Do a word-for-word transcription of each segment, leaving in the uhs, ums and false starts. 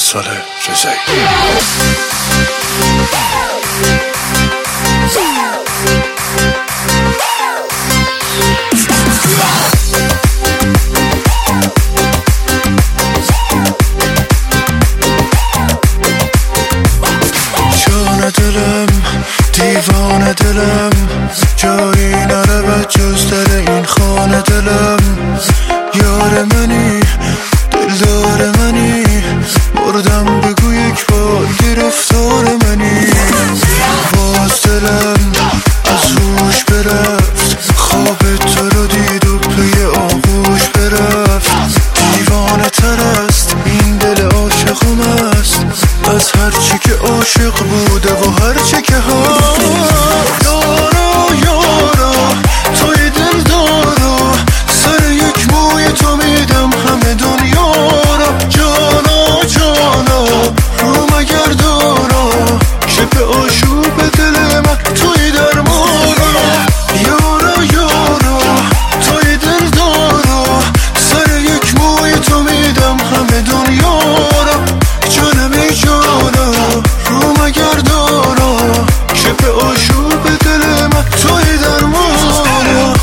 سال رضایی. جان دلم دیوان دلم جایی نره به جز در این خانه دلم. یار منی دلدار منی مردم بگو یک بار گرفتار منی. باز دلم از روش برفت خواب تو رو دید و پی آغوش برفت. دیوانه تر است این دل عاشقم است از هرچی که عاشق بوده و هرچی که هست. یارا یارا توی دل دارا سر یک موی تو میدم همه دنیا را. جانا جانا رو مگر دارا که به آشوب دل من توی درمانا. یارا یارا توی دل دارا سر یک موی تو میدم همه دنیا را. جانم ای جانا رو مگر دارا که به آشوب دل من توی درمانا.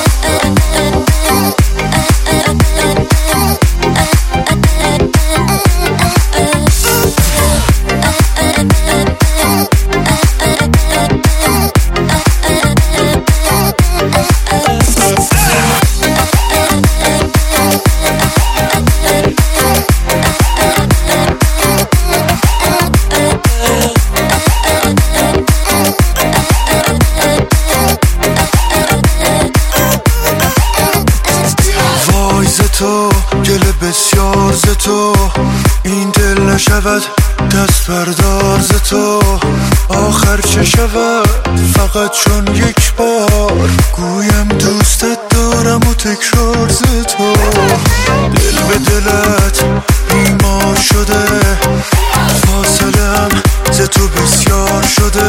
تو گل بسیار ز تو این دل نشود دست بردار ز تو. آخر چه شود فقط چون یک بار گویم دوستت دارم و تکرار ز تو. دل به دلت بیمار شده فاصلم ز تو بسیار شده.